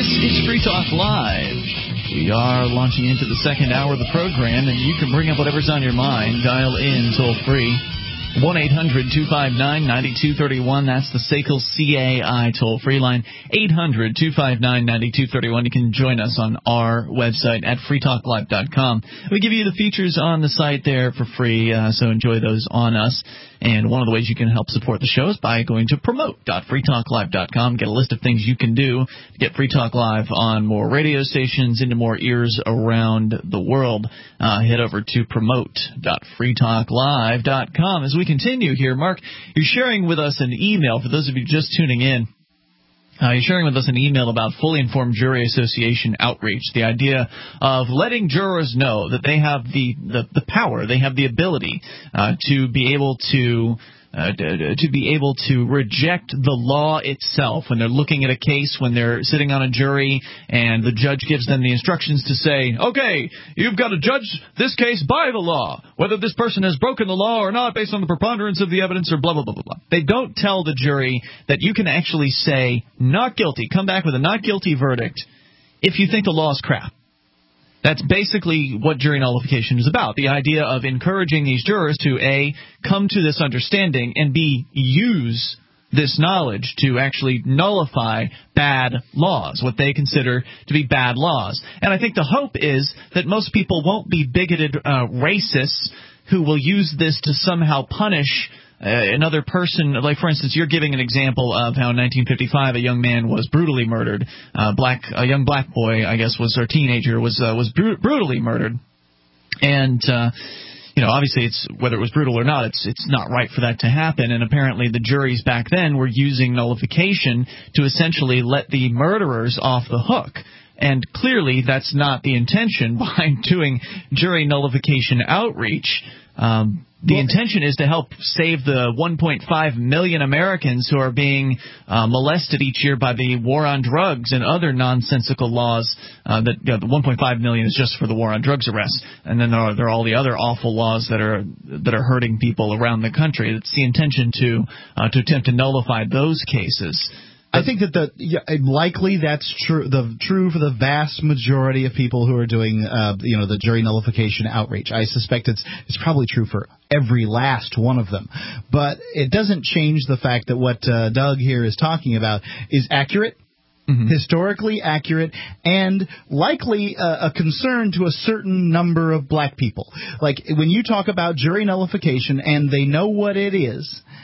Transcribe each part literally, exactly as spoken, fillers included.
It's Free Talk Live. We are launching into the second hour of the program, and you can bring up whatever's on your mind. Dial in toll-free. one eight hundred two five nine nine two three one. That's the S A C L C A I toll-free line. eight hundred two five nine nine two three one. You can join us on our website at free talk live dot com. We give you the features on the site there for free, uh, so enjoy those on us. And one of the ways you can help support the show is by going to promote dot free talk live dot com. Get a list of things you can do to get Free Talk Live on more radio stations, into more ears around the world. Uh, head over to promote dot free talk live dot com. As we continue here, Mark, you're sharing with us an email. For those of you just tuning in, Uh, you're sharing with us an email about Fully Informed Jury Association outreach, the idea of letting jurors know that they have the, the, the power, they have the ability uh, to be able to uh, to, to be able to reject the law itself when they're looking at a case, when they're sitting on a jury and the judge gives them the instructions to say, okay, you've got to judge this case by the law, whether this person has broken the law or not based on the preponderance of the evidence or blah, blah, blah, blah, blah. They don't tell the jury that you can actually say not guilty, come back with a not guilty verdict if you think the law is crap. That's basically what jury nullification is about, the idea of encouraging these jurors to, A, come to this understanding, and B, use this knowledge to actually nullify bad laws, what they consider to be bad laws. And I think the hope is that most people won't be bigoted uh, racists who will use this to somehow punish Uh, another person. Like, for instance, you're giving an example of how in nineteen fifty-five a young man was brutally murdered. Uh, black, a young black boy, I guess, was or teenager was uh, was br- brutally murdered. And uh, you know, obviously, it's whether it was brutal or not, it's it's not right for that to happen. And apparently, the juries back then were using nullification to essentially let the murderers off the hook. And clearly, that's not the intention behind doing jury nullification outreach. Um, the well, intention is to help save the one point five million Americans who are being uh, molested each year by the war on drugs and other nonsensical laws. Uh, that you know, the one point five million is just for the war on drugs arrests, and then there are, there are all the other awful laws that are that are hurting people around the country. It's the intention to uh, to attempt to nullify those cases. I think that the yeah, likely that's true. The true for the vast majority of people who are doing, uh, you know, the jury nullification outreach. I suspect it's it's probably true for every last one of them. But it doesn't change the fact that what uh, Doug here is talking about is accurate. Mm-hmm. Historically accurate, and likely uh, a concern to a certain number of black people. Like, when you talk about jury nullification and they know what it is,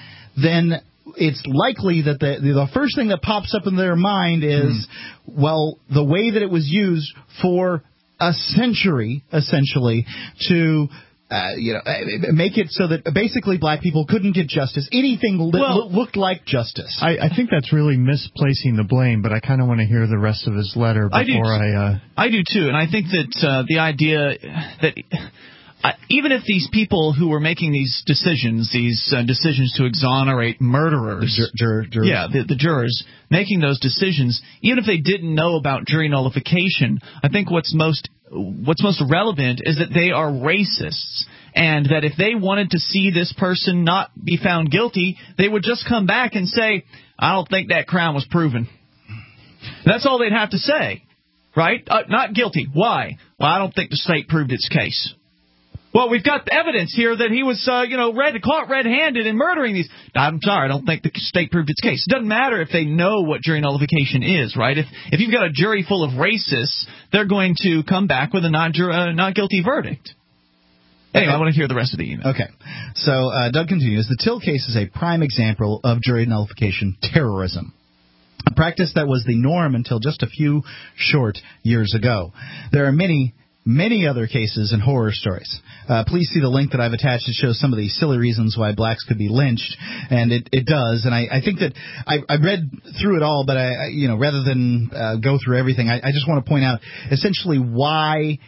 then it's likely that the the first thing that pops up in their mind is, mm. well, the way that it was used for a century, essentially, to uh, you know make it so that basically black people couldn't get justice. Anything li- well, looked like justice. I, I think that's really misplacing the blame, but I kind of want to hear the rest of his letter before I. I, uh... I do too, and I think that uh, the idea that. Uh, even if these people who were making these decisions, these uh, decisions to exonerate murderers, the jur- jur- jurors. yeah, the, the jurors making those decisions, even if they didn't know about jury nullification, I think what's most what's most relevant is that they are racists, and that if they wanted to see this person not be found guilty, they would just come back and say, "I don't think that crime was proven." That's all they'd have to say, right? Uh, not guilty. Why? Well, I don't think the state proved its case. Well, we've got evidence here that he was, uh, you know, red, caught red-handed in murdering these. I'm sorry, I don't think the state proved its case. It doesn't matter if they know what jury nullification is, right? If if you've got a jury full of racists, they're going to come back with a not, uh, not guilty verdict. Anyway, I want to hear the rest of the email. Okay. So uh, Doug continues, the Till case is a prime example of jury nullification terrorism, a practice that was the norm until just a few short years ago. There are many... Many other cases and horror stories. Uh, please see the link that I've attached. It shows some of the silly reasons why blacks could be lynched, and it, it does. And I, I think that I, I read through it all, but I, I you know, rather than uh, go through everything, I, I just want to point out essentially why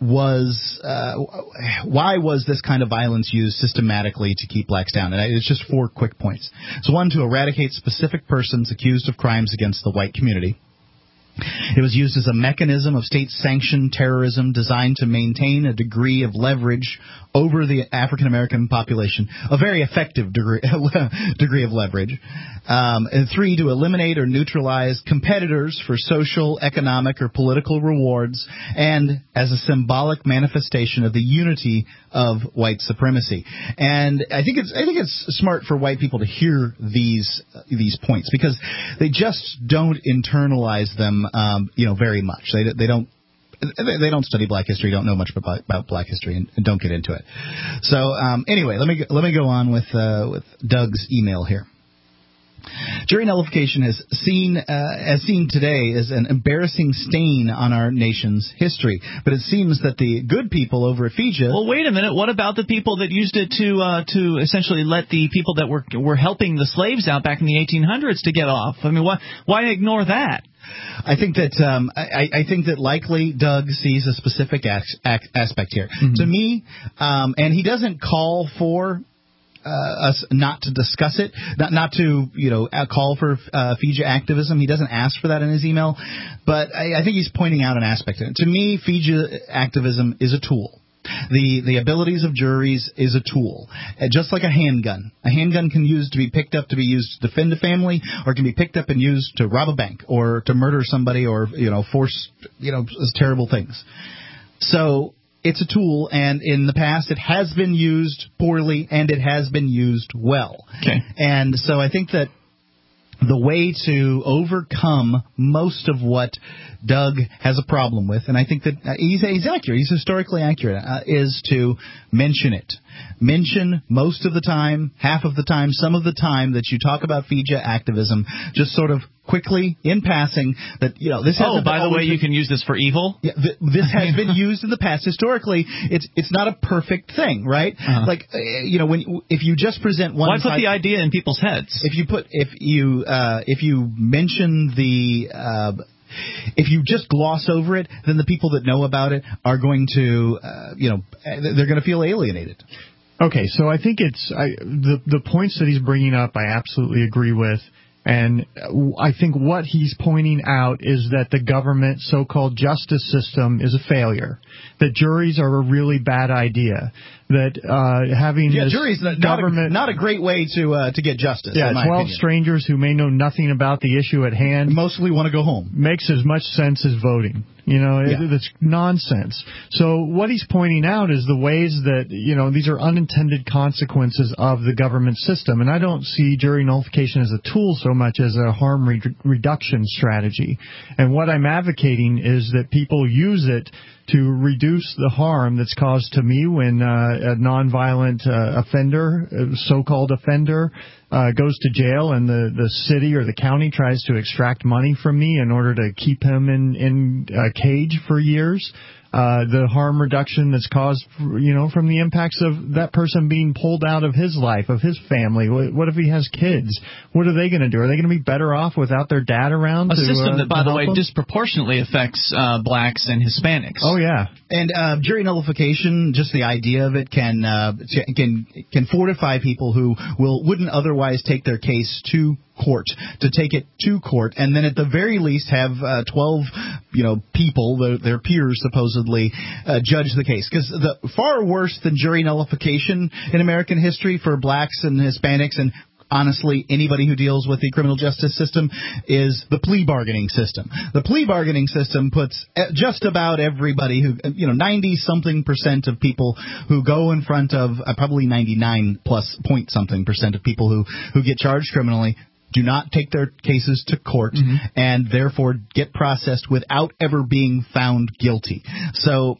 was uh, why was this kind of violence used systematically to keep blacks down? And I, it's just four quick points. So one, to eradicate specific persons accused of crimes against the white community. It was used as a mechanism of state-sanctioned terrorism designed to maintain a degree of leverage over the African-American population, a very effective degree, degree of leverage. Um, and three, to eliminate or neutralize competitors for social, economic, or political rewards, and as a symbolic manifestation of the unity of white supremacy. And I think it's I think it's smart for white people to hear these uh, these points, because they just don't internalize them, um, you know, very much. They they don't. They don't study black history, don't know much about, about black history, and, and don't get into it. So um, anyway, let me let me go on with uh, with Doug's email here. Jury nullification has seen uh, as seen today as an embarrassing stain on our nation's history. But it seems that the good people over at Fiji. Well, wait a minute. What about the people that used it to uh, to essentially let the people that were were helping the slaves out back in the eighteen hundreds to get off? I mean, why why ignore that? I think that um, I, I think that likely Doug sees a specific as, as, aspect here. Mm-hmm. To me, um, and he doesn't call for uh, us not to discuss it, not not to you know call for uh, Fiji activism. He doesn't ask for that in his email, but I, I think he's pointing out an aspect of it. To me, Fiji activism is a tool. The the abilities of juries is a tool, uh, just like a handgun. A handgun can use to be picked up to be used to defend a family, or it can be picked up and used to rob a bank or to murder somebody, or you know force you know terrible things. So it's a tool, and in the past it has been used poorly and it has been used well. Okay. And so I think that the way to overcome most of what Doug has a problem with, and I think that uh, he's, he's accurate, he's historically accurate, uh, is to mention it. Mention most of the time, half of the time, some of the time that you talk about Fiji activism, just sort of quickly, in passing, that, you know, this has Oh, by the way, been, you can use this for evil? Yeah, th- this has been used in the past. Historically, it's it's not a perfect thing, right? Uh-huh. Like, uh, you know, when if you just present one Why put side, the idea in people's heads? If you put, if you, uh, if you mention the, uh, if you just gloss over it, then the people that know about it are going to, uh, you know, they're going to feel alienated. Okay, so I think it's I, the the points that he's bringing up, I absolutely agree with. And I think what he's pointing out is that the government so-called justice system is a failure, that juries are a really bad idea, that uh, having yeah, this juries not, government... Not a, not a great way to uh, to get justice, yeah, in my twelve opinion. strangers who may know nothing about the issue at hand... mostly want to go home. ...makes as much sense as voting. You know, yeah. it, it's nonsense. So what he's pointing out is the ways that, you know, these are unintended consequences of the government system. And I don't see jury nullification as a tool so much as a harm re- reduction strategy. And what I'm advocating is that people use it to reduce the harm that's caused to me when uh, a nonviolent uh, offender, a so-called offender, uh, goes to jail and the, the city or the county tries to extract money from me in order to keep him in, in a cage for years. Uh, the harm reduction that's caused, you know, from the impacts of that person being pulled out of his life, of his family. What, what if he has kids? What are they going to do? Are they going to be better off without their dad around? A to, system uh, that, by the way, them? disproportionately affects uh, blacks and Hispanics. Oh, yeah. And uh, jury nullification, just the idea of it, can uh, can can fortify people who will wouldn't otherwise take their case to court, to take it to court, and then at the very least have uh, twelve, you know, people, the, their peers supposedly, uh, judge the case. Because the far worse than jury nullification in American history for blacks and Hispanics and honestly, anybody who deals with the criminal justice system is the plea bargaining system. The plea bargaining system puts just about everybody who, you know, ninety-something percent of people who go in front of, uh, probably ninety-nine plus point something percent of people who, who get charged criminally do not take their cases to court, mm-hmm. and therefore get processed without ever being found guilty. So,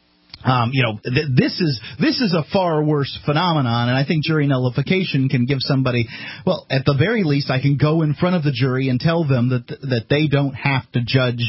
Um, you know, th- this is this is a far worse phenomenon, and I think jury nullification can give somebody, well, at the very least, I can go in front of the jury and tell them that th- that they don't have to judge,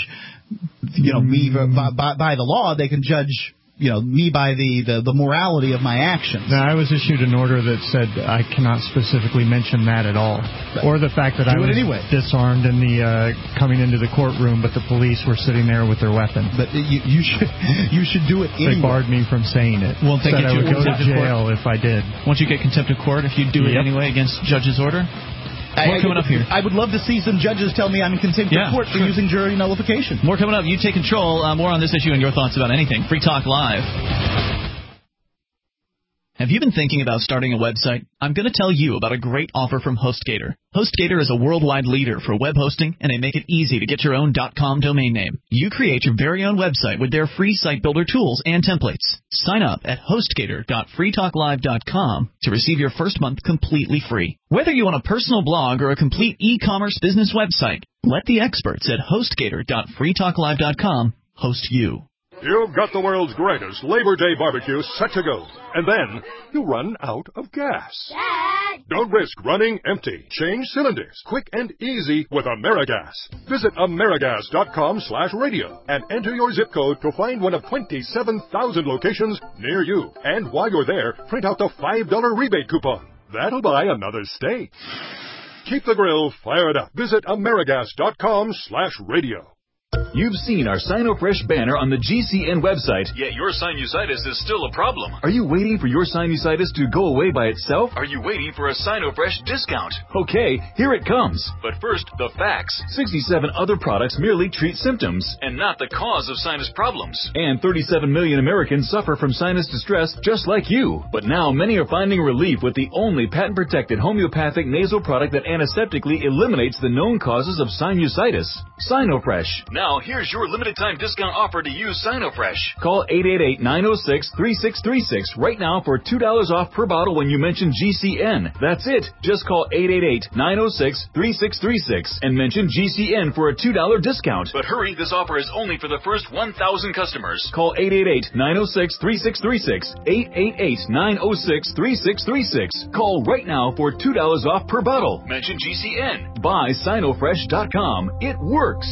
you know, me by, by, by the law. They can judge, you know, me by the, the, the morality of my actions. Now, I was issued an order that said I cannot specifically mention that at all, or the fact that Do I was anyway. disarmed in the uh, coming into the courtroom, but the police were sitting there with their weapon. But you, you should you should do it anyway. They barred me from saying it. Won't they said get I would you go to jail court? if I did. Won't you get contempt of court if you do Yep. it anyway against judge's order? More I, coming up here. I would love to see some judges tell me I'm in contempt Yeah, of court for sure. using jury nullification. More coming up. You take control. Uh, more on this issue and your thoughts about anything. Free Talk Live. Have you been thinking about starting a website? I'm going to tell you about a great offer from HostGator. HostGator is a worldwide leader for web hosting, and they make it easy to get your own .com domain name. You create your very own website with their free site builder tools and templates. Sign up at hostgator dot free talk live dot com to receive your first month completely free. Whether you want a personal blog or a complete e-commerce business website, let the experts at hostgator dot free talk live dot com host you. You've got the world's greatest Labor Day barbecue set to go. And then you run out of gas. Dad! Don't risk running empty. Change cylinders quick and easy with Amerigas. Visit Amerigas dot com slash radio and enter your zip code to find one of twenty-seven thousand locations near you. And while you're there, print out the five dollar rebate coupon. That'll buy another steak. Keep the grill fired up. Visit Amerigas dot com slash radio. You've seen our SinoFresh banner on the G C N website, yet your sinusitis is still a problem. Are you waiting for your sinusitis to go away by itself? Are you waiting for a SinoFresh discount? Okay, here it comes. But first, the facts. sixty-seven other products merely treat symptoms and not the cause of sinus problems. And thirty-seven million Americans suffer from sinus distress just like you. But now many are finding relief with the only patent-protected homeopathic nasal product that antiseptically eliminates the known causes of sinusitis. SinoFresh. Now, here's your limited-time discount offer to use SinoFresh. Call eight eight eight, nine oh six, three six three six right now for two dollars off per bottle when you mention G C N. That's it. Just call eight eight eight, nine oh six, three six three six and mention G C N for a two dollar discount. But hurry, this offer is only for the first one thousand customers. Call eight eight eight, nine oh six, three six three six, eight eight eight, nine oh six, three six three six. Call right now for two dollars off per bottle. Mention G C N. Buy Sinofresh dot com. It works.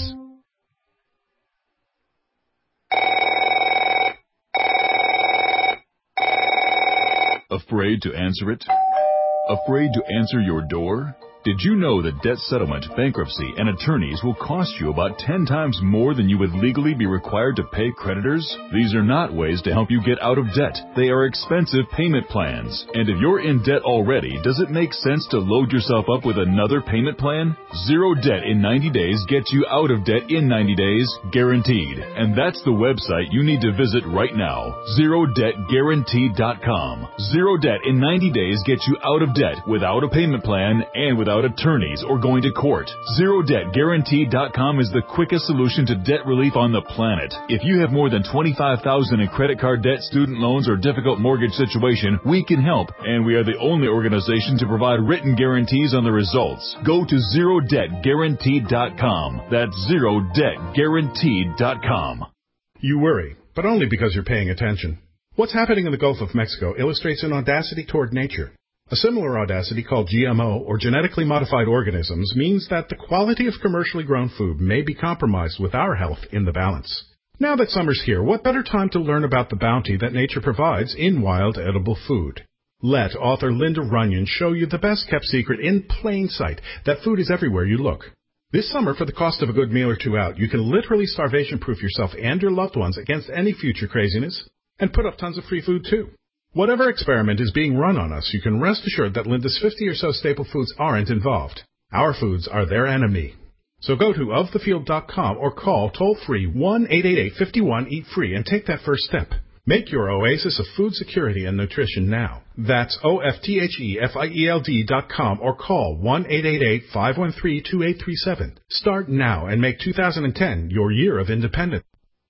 Afraid to answer it? Afraid to answer your door? Did you know that debt settlement, bankruptcy, and attorneys will cost you about ten times more than you would legally be required to pay creditors? These are not ways to help you get out of debt. They are expensive payment plans. And if you're in debt already, does it make sense to load yourself up with another payment plan? Zero debt in ninety days gets you out of debt in ninety days, guaranteed. And that's the website you need to visit right now, zero debt guaranteed dot com. Zero debt in ninety days gets you out of debt without a payment plan and without attorneys or going to court. zero debt guaranteed dot com is the quickest solution to debt relief on the planet. If you have more than twenty-five thousand dollars in credit card debt, student loans, or difficult mortgage situation, we can help, and we are the only organization to provide written guarantees on the results. Go to zero debt guaranteed dot com. That's zero debt guaranteed dot com. You worry, but only because you're paying attention. What's happening in the Gulf of Mexico illustrates an audacity toward nature. A similar audacity called G M O, or genetically modified organisms, means that the quality of commercially grown food may be compromised with our health in the balance. Now that summer's here, what better time to learn about the bounty that nature provides in wild edible food? Let author Linda Runyon show you the best-kept secret in plain sight, that food is everywhere you look. This summer, for the cost of a good meal or two out, you can literally starvation-proof yourself and your loved ones against any future craziness, and put up tons of free food, too. Whatever experiment is being run on us, you can rest assured that Linda's fifty or so staple foods aren't involved. Our foods are their enemy. So go to of the field dot com or call toll-free one eight eight eight, five one, eat free and take that first step. Make your oasis of food security and nutrition now. That's O F T H E F I E L D dot com or call one eight eight eight, five one three, two eight three seven. Start now and make two thousand ten your year of independence.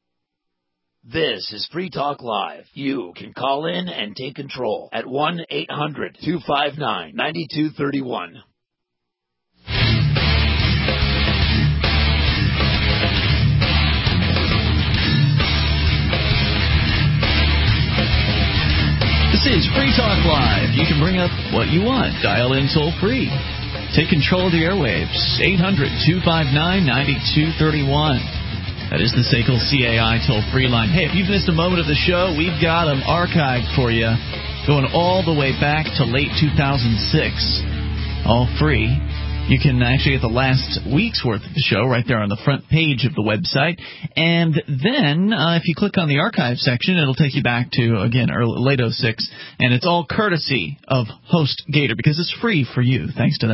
This is Free Talk Live. You can call in and take control at one eight hundred, two five nine, nine two three one. This is Free Talk Live. You can bring up what you want. Dial in toll free. Take control of the airwaves. eight hundred, two five nine, nine two three one. That is the S A C L C A I toll-free line. Hey, if you've missed a moment of the show, we've got them archived for you, going all the way back to late two thousand six, all free. You can actually get the last week's worth of the show right there on the front page of the website. And then uh, if you click on the archive section, it'll take you back to, again, early, late oh six. And it's all courtesy of HostGator because it's free for you, thanks to them.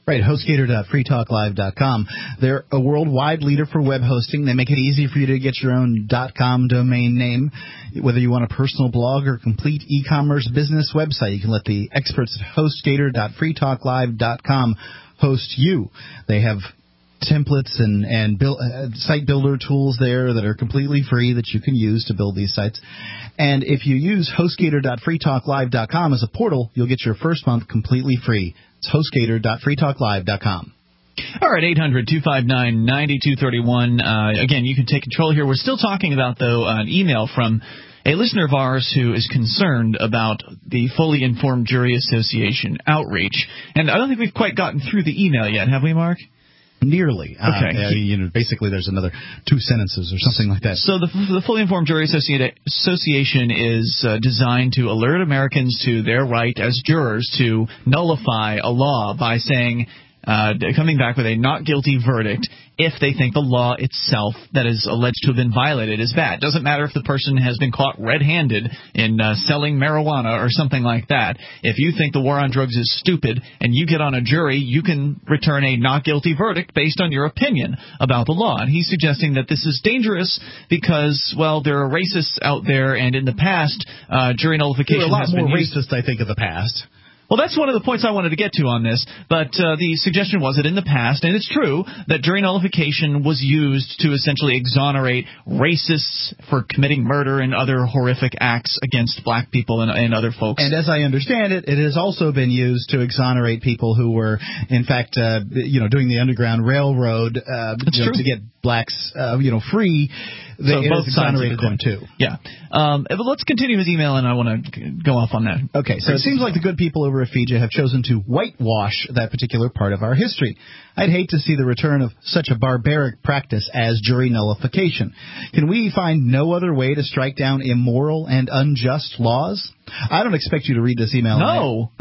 Right, HostGator dot free talk live dot com. They're a worldwide leader for web hosting. They make it easy for you to get your own .com domain name. Whether you want a personal blog or complete e-commerce business website, you can let the experts at HostGator dot free talk live dot com host you. They have templates and, and build, uh, site builder tools there that are completely free that you can use to build these sites. And if you use HostGator dot free talk live dot com as a portal, you'll get your first month completely free. It's HostGator dot free talk live dot com. All right, eight hundred two five nine nine two three one. Uh, again, you can take control here. We're still talking about, though, an email from a listener of ours who is concerned about the Fully Informed Jury Association outreach. And I don't think we've quite gotten through the email yet, have we, Mark? Nearly. Okay. Uh, you know, basically, there's another two sentences or something like that. So the, the Fully Informed Jury Associ- Association is uh, designed to alert Americans to their right as jurors to nullify a law by saying, uh, coming back with a not guilty verdict if they think the law itself that is alleged to have been violated is bad. Doesn't matter if the person has been caught red-handed in uh, selling marijuana or something like that. If you think the war on drugs is stupid and you get on a jury, you can return a not guilty verdict based on your opinion about the law. And he's suggesting that this is dangerous because, well, there are racists out there, and in the past, uh, jury nullification There were a lot has more been used. racist, I think, in the past. Well, that's one of the points I wanted to get to on this, but uh, the suggestion was that in the past, and it's true, that jury nullification was used to essentially exonerate racists for committing murder and other horrific acts against black people and, and other folks. And as I understand it, it has also been used to exonerate people who were, in fact, uh, you know, doing the Underground Railroad uh, you know, to get blacks, uh, you know, free. They So both exonerated sides of the them, too. Yeah. Um, but let's continue his email, and I want to go off on that. Okay, so it seems like the good people over at Fiji have chosen to whitewash that particular part of our history. I'd hate to see the return of such a barbaric practice as jury nullification. Can we find no other way to strike down immoral and unjust laws? I don't expect you to read this email. No.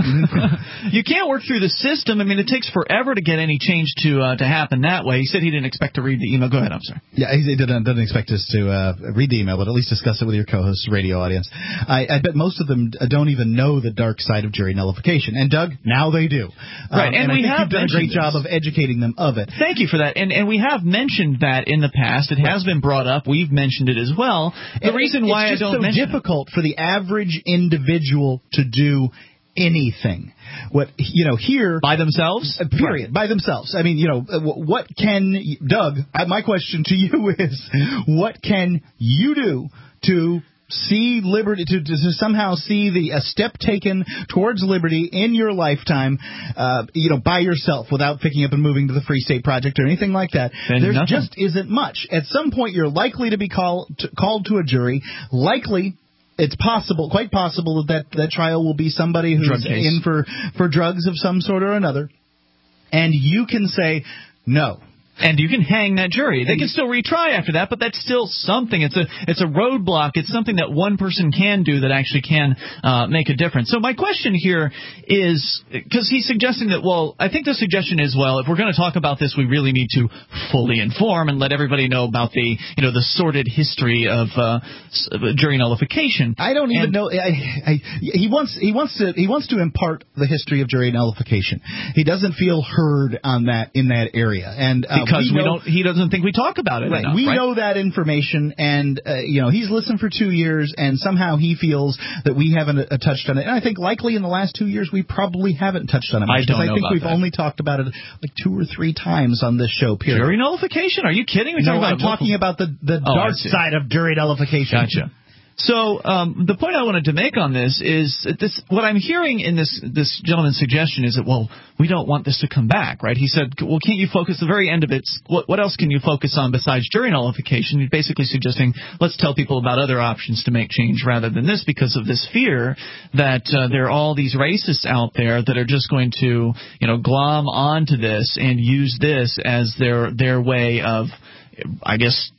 You can't work through the system. I mean, it takes forever to get any change to uh, to happen that way. He said he didn't expect to read the email. Go ahead, I'm sorry. Yeah, he didn't, didn't expect us to uh, read the email, but at least discuss it with your co-host radio audience. I, I bet most of them don't even know the dark side of jury nullification. And, Doug, now they do. Right, um, and, and we I think have you've done a great this. job of educating them of it. Thank you for that. And and we have mentioned that in the past. It has been brought up. We've mentioned it as well. The and reason it's why just I don't so mention difficult for the average individual to do anything. What you know here by themselves, uh, period, right. by themselves. I mean, you know, uh, what can Doug? Uh, my question to you is, what can you do to see liberty, to, to somehow see the a step taken towards liberty in your lifetime, uh, you know, by yourself without picking up and moving to the Free State Project or anything like that? There just isn't much. At some point, you're likely to be call, to, called to a jury. Likely. It's possible, quite possible, that that trial will be somebody who's in for, for drugs of some sort or another. And you can say, no. And you can hang that jury. They can still retry after that, but that's still something. It's a it's a roadblock. It's something that one person can do that actually can uh, make a difference. So my question here is, because he's suggesting that, well, I think the suggestion is, well, if we're going to talk about this, we really need to fully inform and let everybody know about the, you know, the sordid history of uh, jury nullification. I don't even and, know. I, I, he wants he wants to he wants to impart the history of jury nullification. He doesn't feel heard on that in that area, and uh, because we, we know, don't, he doesn't think we talk about it right, enough. We right? know that information, and uh, you know he's listened for two years, and somehow he feels that we haven't uh, touched on it. And I think likely in the last two years we probably haven't touched on it much. I don't know I think about we've that. only talked about it like two or three times on this show. Period. Jury nullification? Are you kidding? We no, about I'm talking about the the oh, dark side of jury nullification. Gotcha. So um, the point I wanted to make on this is that this. What I'm hearing in this this gentleman's suggestion is that, well, we don't want this to come back, right? He said, well, can't you focus the very end of it? What, what else can you focus on besides jury nullification? He's basically suggesting let's tell people about other options to make change rather than this, because of this fear that uh, there are all these racists out there that are just going to, you know, glom onto this and use this as their their way of, I guess,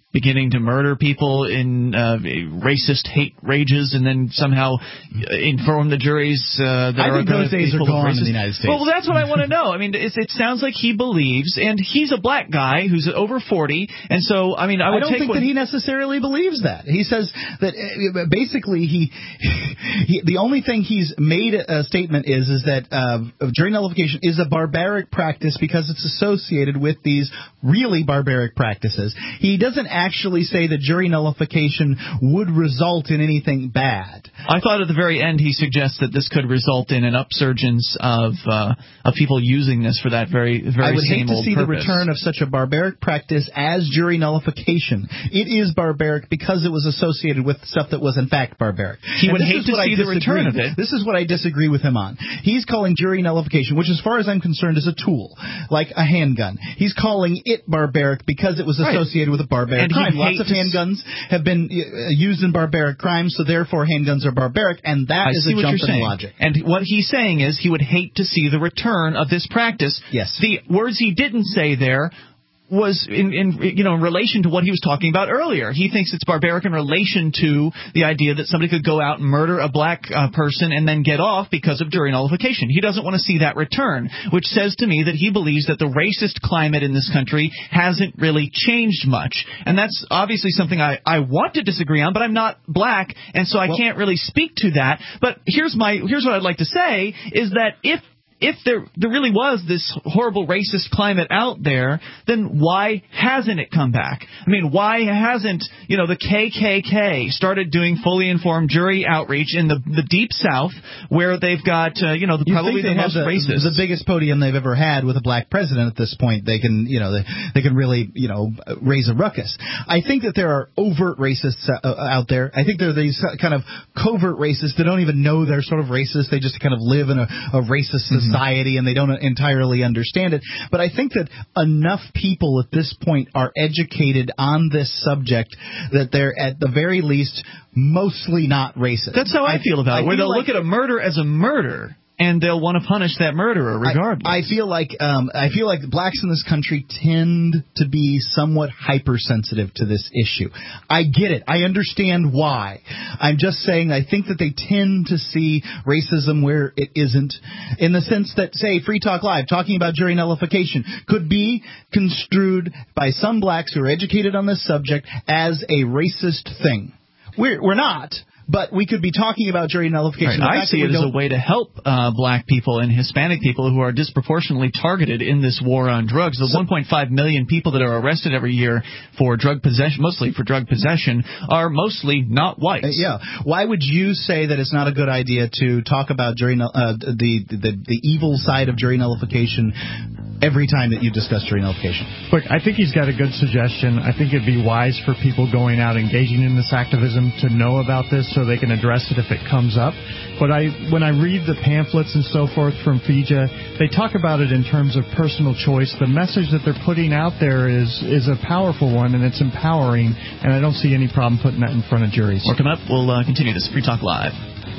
beginning to murder people in uh, racist hate rages, and then somehow inform the juries uh, that I are think those days are gone in the United States. Well, that's what I want to know. I mean, it, it sounds like he believes, and he's a black guy who's over forty, and so I mean, I would I don't take think what, that he necessarily believes that. He says that uh, basically he, he the only thing he's made a statement is is that uh, jury nullification is a barbaric practice because it's associated with these really barbaric practices. He doesn't actually say that jury nullification would result in anything bad. I thought at the very end he suggests that this could result in an upsurgence of uh, of people using this for that very very I would same hate to old see purpose. the return of such a barbaric practice as jury nullification. It is barbaric because it was associated with stuff that was in fact barbaric. He And would this hate is to what see I the return disagree- of it. This is what I disagree with him on. He's calling jury nullification, which as far as I'm concerned is a tool, like a handgun. He's calling it barbaric because it was associated right. with a barbaric And crime. he'd Lots hate of to handguns have been uh, used in barbaric crimes, so therefore handguns are barbaric, and that I is see a what jump you're in saying. logic. And what he's saying is he would hate to see the return of this practice. Yes. The words he didn't say there was in, in you know in relation to what he was talking about earlier. He thinks it's barbaric in relation to the idea that somebody could go out and murder a black uh, person and then get off because of jury nullification. He doesn't want to see that return, which says to me that he believes that the racist climate in this country hasn't really changed much. And that's obviously something I, I want to disagree on, but I'm not black, and so I Well, can't really speak to that. But here's my here's what I'd like to say is that if If there there really was this horrible racist climate out there, then why hasn't it come back? I mean, why hasn't, you know, the K K K started doing fully informed jury outreach in the the deep South, where they've got, uh, you know, the, You probably think the they most have the, racist. the biggest podium they've ever had with a black president at this point. They can, you know, they, they can really, you know, raise a ruckus. I think that there are overt racists uh, out there. I think there are these kind of covert racists that don't even know they're sort of racist. They just kind of live in a, a racist society. Society, and they don't entirely understand it. But I think that enough people at this point are educated on this subject that they're at the very least mostly not racist. That's how I, I feel about I it, where feel they'll like, look at a murder as a murder, and they'll want to punish that murderer regardless. I, I feel like um, I feel like blacks in this country tend to be somewhat hypersensitive to this issue. I get it. I understand why. I'm just saying I think that they tend to see racism where it isn't, in the sense that, say, Free Talk Live, talking about jury nullification, could be construed by some blacks who are educated on this subject as a racist thing. We're, we're not. But we could be talking about jury nullification. Right. I see it as a way to help uh, black people and Hispanic people who are disproportionately targeted in this war on drugs. The so, one point five million people that are arrested every year for drug possession, mostly for drug possession, are mostly not whites. Uh, yeah. Why would you say that it's not a good idea to talk about jury uh, the, the the evil side of jury nullification every time that you discuss jury nullification? Look, I think he's got a good suggestion. I think it'd be wise for people going out engaging in this activism to know about this, so they can address it if it comes up. But I, when I read the pamphlets and so forth from F I J A, they talk about it in terms of personal choice. The message that they're putting out there is is a powerful one, and it's empowering, and I don't see any problem putting that in front of juries. More coming up. We'll uh, continue this Free Talk Live.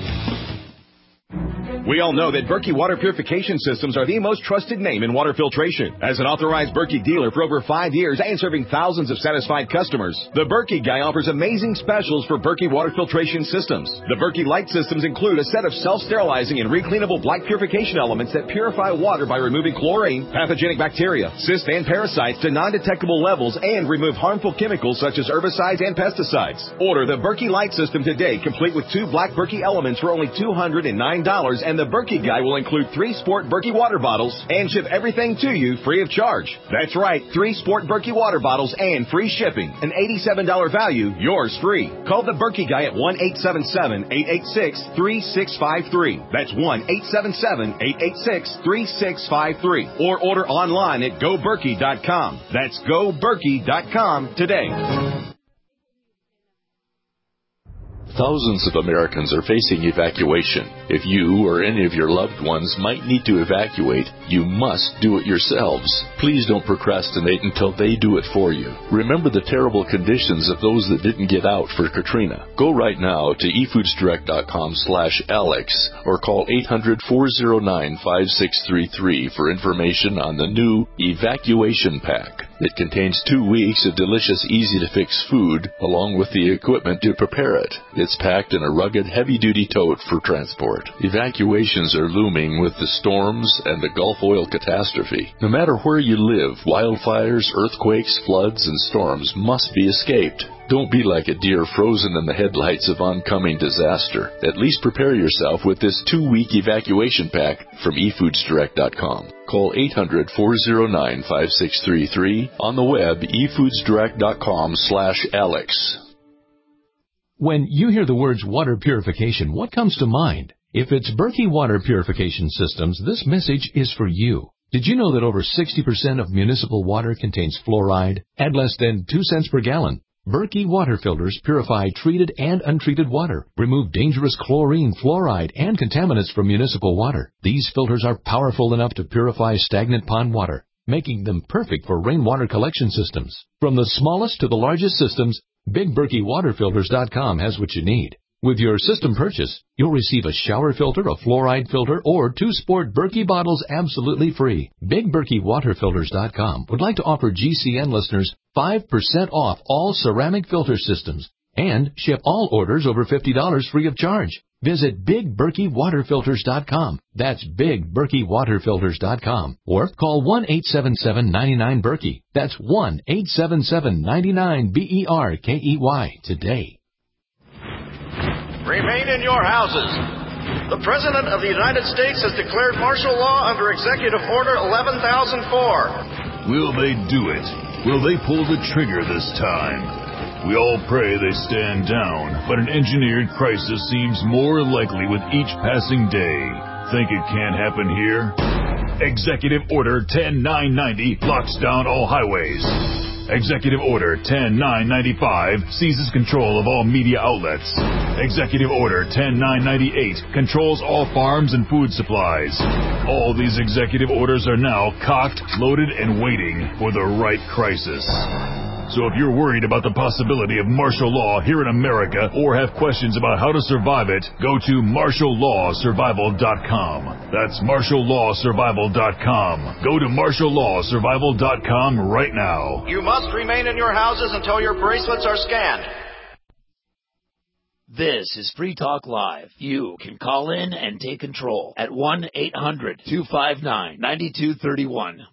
We all know that Berkey Water Purification Systems are the most trusted name in water filtration. As an authorized Berkey dealer for over five years and serving thousands of satisfied customers, the Berkey Guy offers amazing specials for Berkey Water Filtration Systems. The Berkey Light systems include a set of self-sterilizing and recleanable black purification elements that purify water by removing chlorine, pathogenic bacteria, cysts, and parasites to non-detectable levels and remove harmful chemicals such as herbicides and pesticides. Order the Berkey Light system today, complete with two black Berkey elements for only two hundred nine dollars, and the Berkey Guy will include three Sport Berkey water bottles and ship everything to you free of charge. That's right, three Sport Berkey water bottles and free shipping. An eighty-seven dollars value, yours free. Call the Berkey Guy at one eight seven seven, eight eight six, three six five three. That's one eight seven seven, eight eight six, three six five three. Or order online at go berkey dot com. That's go berkey dot com today. Thousands of Americans are facing evacuation. If you or any of your loved ones might need to evacuate, you must do it yourselves. Please don't procrastinate until they do it for you. Remember the terrible conditions of those that didn't get out for Katrina. Go right now to e foods direct dot com slash Alex or call eight hundred, four oh nine, five six three three for information on the new Evacuation Pack. It contains two weeks of delicious, easy-to-fix food, along with the equipment to prepare it. It's packed in a rugged, heavy-duty tote for transport. Evacuations are looming with the storms and the Gulf oil catastrophe. No matter where you live, wildfires, earthquakes, floods, and storms must be escaped. Don't be like a deer frozen in the headlights of oncoming disaster. At least prepare yourself with this two-week evacuation pack from e foods direct dot com. Call eight hundred, four oh nine, five six three three. On the web, e foods direct dot com slash Alex. When you hear the words water purification, what comes to mind? If it's Berkey Water Purification Systems, this message is for you. Did you know that over sixty percent of municipal water contains fluoride at less than two cents per gallon? Berkey water filters purify treated and untreated water, remove dangerous chlorine, fluoride, and contaminants from municipal water. These filters are powerful enough to purify stagnant pond water, making them perfect for rainwater collection systems. From the smallest to the largest systems, Big Berkey Water Filters dot com has what you need. With your system purchase, you'll receive a shower filter, a fluoride filter, or two sport Berkey bottles absolutely free. Big Berkey Water Filters dot com would like to offer G C N listeners five percent off all ceramic filter systems and ship all orders over fifty dollars free of charge. Visit Big Berkey Water Filters dot com. That's Big Berkey Water Filters dot com. Or call one eight seven seven, nine nine, Berkey. That's one eight seven seven, nine nine, B E R K E Y today. Remain in your houses. The President of the United States has declared martial law under Executive Order eleven thousand four. Will they do it? Will they pull the trigger this time? We all pray they stand down, but an engineered crisis seems more likely with each passing day. Think it can't happen here? Executive Order ten nine ninety locks down all highways. Executive Order ten nine ninety-five seizes control of all media outlets. Executive Order ten nine ninety-eight controls all farms and food supplies. All these executive orders are now cocked, loaded, and waiting for the right crisis. So if you're worried about the possibility of martial law here in America or have questions about how to survive it, go to martial law survival dot com. That's martial law survival dot com. Go to martial law survival dot com right now. You must remain in your houses until your bracelets are scanned. This is Free Talk Live. You can call in and take control at one eight hundred, two five nine, nine two three one.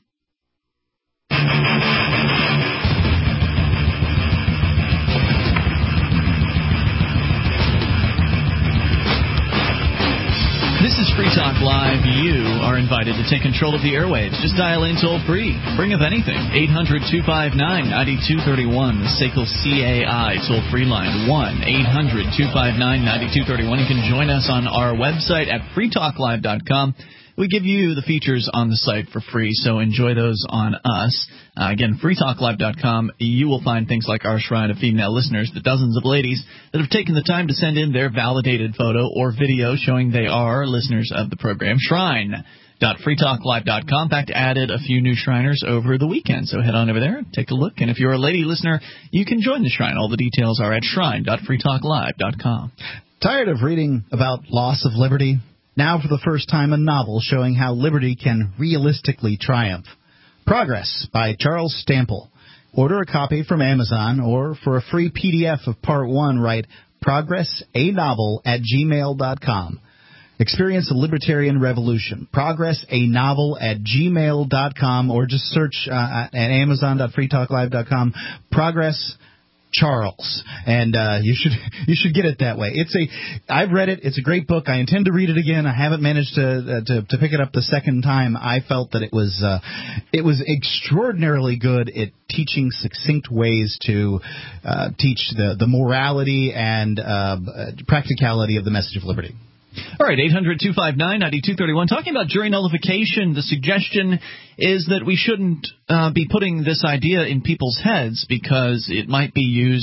This is Free Talk Live. You are invited to take control of the airwaves. Just dial in toll free. Bring up anything. eight hundred, two five nine, nine two three one. The S A C L C A I toll free line. one eight hundred, two five nine, nine two three one. You can join us on our website at free talk live dot com. We give you the features on the site for free, so enjoy those on us. Uh, again, free talk live dot com. You will find things like our shrine of female listeners, the dozens of ladies that have taken the time to send in their validated photo or video showing they are listeners of the program. Shrine dot free talk live dot com. In fact, added a few new Shriners over the weekend, so head on over there, take a look. And if you're a lady listener, you can join the Shrine. All the details are at shrine dot free talk live dot com. Tired of reading about loss of liberty? Now, for the first time, a novel showing how liberty can realistically triumph. Progress by Charles Stample. Order a copy from Amazon, or for a free P D F of Part one, write progress a novel at gmail dot com. Experience the libertarian revolution. Progress a novel at gmail dot com, or just search uh, at amazon dot free talk live dot com. Progress Charles, and uh, you should you should get it that way. It's a I've read it. It's a great book. I intend to read it again. I haven't managed to uh, to, to pick it up the second time. I felt that it was uh, it was extraordinarily good at teaching succinct ways to uh, teach the the morality and uh, practicality of the message of liberty. All right, eight hundred, two five nine, nine two three one. Talking about jury nullification, the suggestion is that we shouldn't uh, be putting this idea in people's heads because it might be used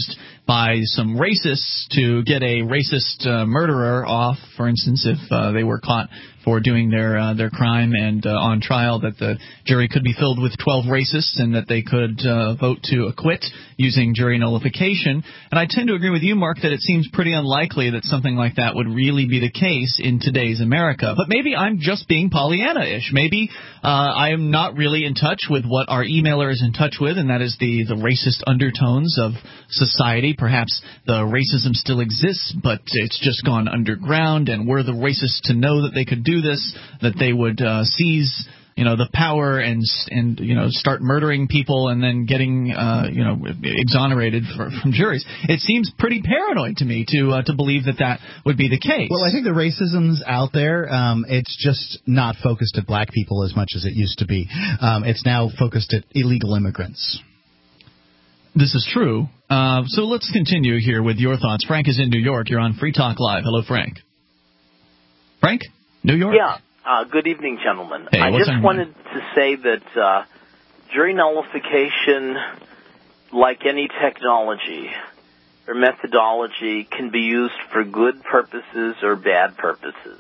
by some racists to get a racist uh, murderer off, for instance, if uh, they were caught for doing their uh, their crime and uh, on trial, that the jury could be filled with twelve racists and that they could uh, vote to acquit using jury nullification. And I tend to agree with you, Mark, that it seems pretty unlikely that something like that would really be the case in today's America. But maybe I'm just being Pollyanna-ish. Maybe uh, I am not really in touch with what our emailer is in touch with, and that is the, the racist undertones of society. Perhaps the racism still exists, but it's just gone underground, and were the racists to know that they could do this, that they would uh, seize, you know, the power and and you know start murdering people and then getting uh, you know exonerated for, from juries. It seems pretty paranoid to me to uh, to believe that that would be the case. Well, I think the racism's out there. Um, it's just not focused at black people as much as it used to be. Um, it's now focused at illegal immigrants. This is true. Uh, so let's continue here with your thoughts. Frank is in New York. You're on Free Talk Live. Hello, Frank. Frank? New York? Yeah. Uh, good evening, gentlemen. Hey, I what's just on wanted to say that uh, jury nullification, like any technology or methodology, can be used for good purposes or bad purposes.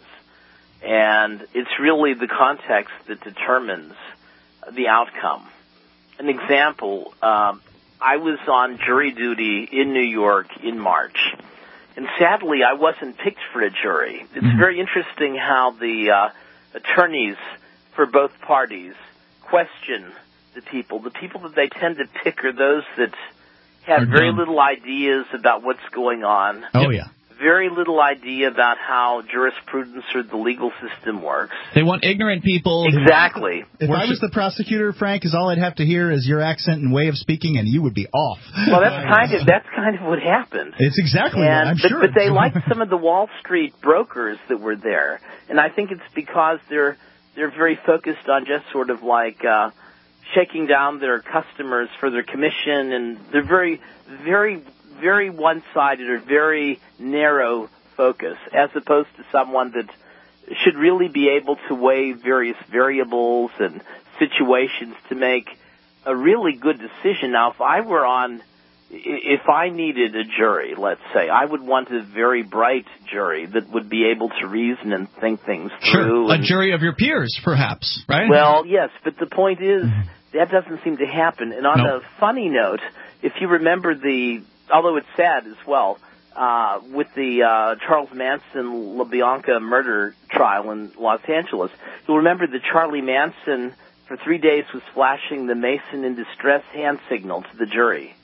And it's really the context that determines the outcome. An example, um, I was on jury duty in New York in March. And sadly, I wasn't picked for a jury. It's mm-hmm. very interesting how the uh, attorneys for both parties question the people. The people that they tend to pick are those that have are very dumb. little ideas about what's going on. Oh, yeah. Very little idea about how jurisprudence or the legal system works. They want ignorant people. Exactly. If I was the prosecutor, Frank, is all I'd have to hear is your accent and way of speaking, and you would be off. Well, that's kind of that's kind of what happened. It's exactly and, what I'm but, sure. But they liked some of the Wall Street brokers that were there, and I think it's because they're they're very focused on just sort of like uh, shaking down their customers for their commission, and they're very very. very one-sided or very narrow focus, as opposed to someone that should really be able to weigh various variables and situations to make a really good decision. Now, if I were on, if I needed a jury, let's say, I would want a very bright jury that would be able to reason and think things through. Sure, a jury of your peers, perhaps, right? Well, yes, but the point is, that doesn't seem to happen. And on nope. a funny note, if you remember the although it's sad as well, uh, with the uh, Charles Manson LaBianca murder trial in Los Angeles, you'll remember that Charlie Manson for three days was flashing the Mason in distress hand signal to the jury,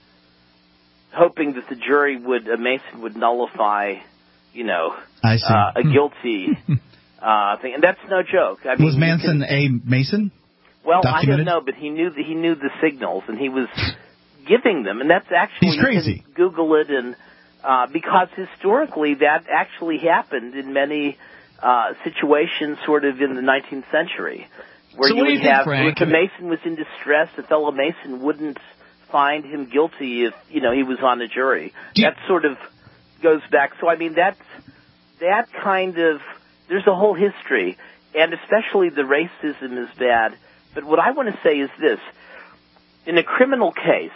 hoping that the jury would, a Mason would nullify, you know, I see. Uh, a guilty uh, thing. And that's no joke. I mean, was Manson can, a Mason? Well, Documented? I don't know, but he knew that he knew the signals, and he was giving them, and that's actually, he's crazy. You can Google it, and uh, because historically that actually happened in many uh, situations, sort of in the nineteenth century, where so you would you think, have Frank? if a Mason was in distress, a fellow Mason wouldn't find him guilty if you know he was on a jury. You, that sort of goes back. So I mean, that's that kind of there's a whole history, and especially the racism is bad. But what I want to say is this. In a criminal case,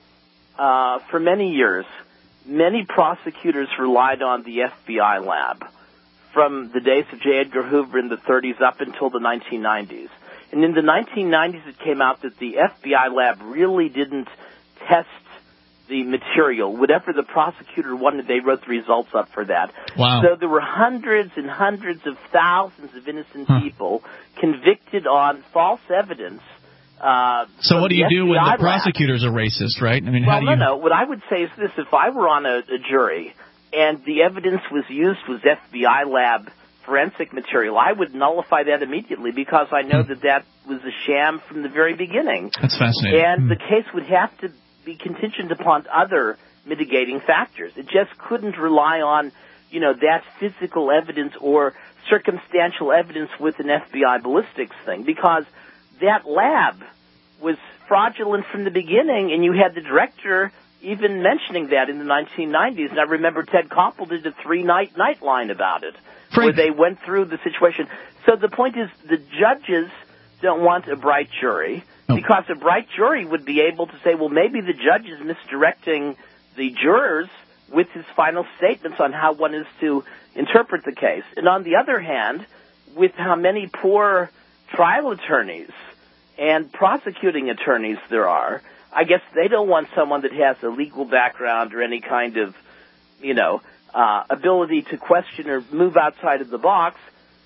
uh, for many years, many prosecutors relied on the F B I lab from the days of J. Edgar Hoover in the thirties up until the nineteen nineties. And in the nineteen nineties, it came out that the F B I lab really didn't test the material. Whatever the prosecutor wanted, they wrote the results up for that. Wow. So there were hundreds and hundreds of thousands of innocent huh. people convicted on false evidence. Uh, so what do you do when the lab. prosecutors are racist, right? I mean, well, how do you... no, no. What I would say is this. If I were on a, a jury and the evidence was used was F B I lab forensic material, I would nullify that immediately because I know hmm. that that was a sham from the very beginning. That's fascinating. And hmm. the case would have to be contingent upon other mitigating factors. It just couldn't rely on, you know, that physical evidence or circumstantial evidence with an F B I ballistics thing because that lab was fraudulent from the beginning, and you had the director even mentioning that in the nineteen nineties. And I remember Ted Koppel did a three-night Nightline about it, Frank. where they went through the situation. So the point is the judges don't want a bright jury, oh. because a bright jury would be able to say, well, maybe the judge is misdirecting the jurors with his final statements on how one is to interpret the case. And on the other hand, with how many poor trial attorneys and prosecuting attorneys there are, I guess they don't want someone that has a legal background or any kind of, you know, uh, ability to question or move outside of the box.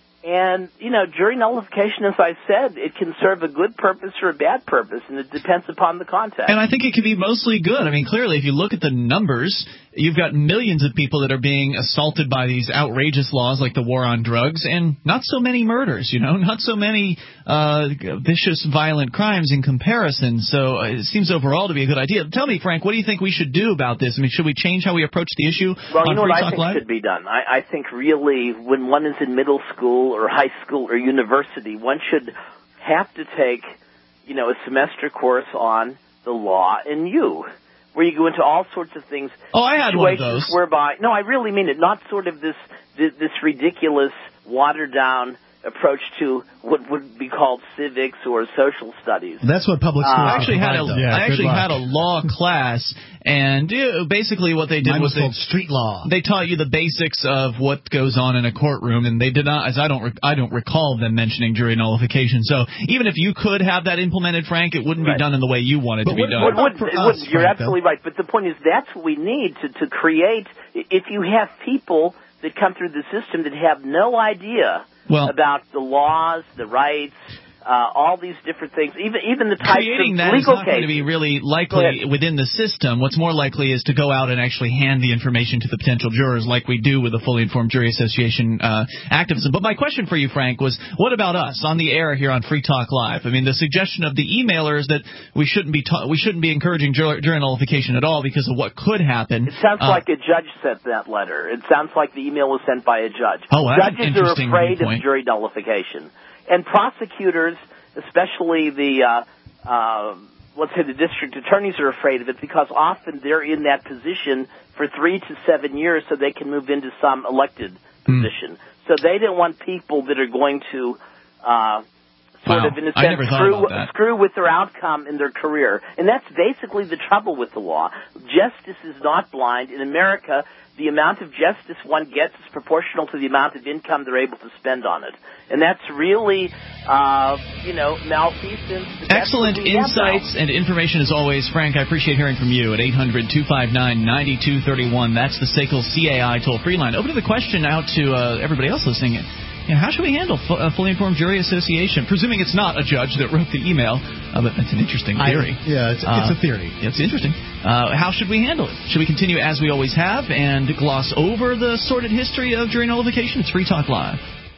And, you know, jury nullification, as I said, it can serve a good purpose or a bad purpose, and it depends upon the context. And I think it can be mostly good. I mean, clearly, if you look at the numbers, you've got millions of people that are being assaulted by these outrageous laws like the war on drugs, and not so many murders, you know, not so many uh, vicious, violent crimes in comparison. So uh, it seems overall to be a good idea. Tell me, Frank, what do you think we should do about this? I mean, should we change how we approach the issue well, on you know Free what Talk I think Live? should be done? I, I think really when one is in middle school or high school or university, one should have to take, you know, a semester course on the law and you, where you go into all sorts of things. Oh, I had one of those. Whereby, no, I really mean it, not sort of this this, this ridiculous, watered-down approach to what would be called civics or social studies. That's what public schools uh, I actually had a, yeah, I actually luck. had a law class, and uh, basically what they did Mine was, was called they, street law. They taught you the basics of what goes on in a courtroom, and they did not, as I don't, rec- I don't recall them mentioning jury nullification. So even if you could have that implemented, Frank, it wouldn't right. be done in the way you want it but to be what, done. It wouldn't, it wouldn't. You're Frank, absolutely though. right. But the point is, that's what we need to, to create. If you have people that come through the system that have no idea well, about the laws, the rights, uh, all these different things, even even the types creating of that legal is not going to cases. be really likely within the system. What's more likely is to go out and actually hand the information to the potential jurors, like we do with the Fully Informed Jury Association uh, activism. But my question for you, Frank, was what about us on the air here on Free Talk Live? I mean, the suggestion of the emailers that we shouldn't be ta- we shouldn't be encouraging jury, jury nullification at all because of what could happen. It sounds uh, like a judge sent that letter. It sounds like the email was sent by a judge. Oh, well, that's an Judges are interesting afraid viewpoint. of jury nullification, and prosecutors, especially the, uh, uh, let's say the district attorneys are afraid of it because often they're in that position for three to seven years so they can move into some elected mm. position. So they don't want people that are going to, uh, sort wow. of, in a I sense, never thought screw, about that. screw with their outcome in their career. And that's basically the trouble with the law. Justice is not blind. In America, the amount of justice one gets is proportional to the amount of income they're able to spend on it. And that's really, uh, you know, malfeasance. Excellent insights and information as always. Frank, I appreciate hearing from you at eight hundred two five nine nine two three one. That's the S A C L C A I toll-free line. Over to the question out to uh, everybody else listening. You know, how should we handle fu- uh, Fully Informed Jury Association? Presuming it's not a judge that wrote the email, uh, but that's an interesting theory. I, yeah, it's, uh, it's a theory. It's interesting. Uh, how should we handle it? Should we continue as we always have and gloss over the sordid history of jury nullification? It's Free Talk Live.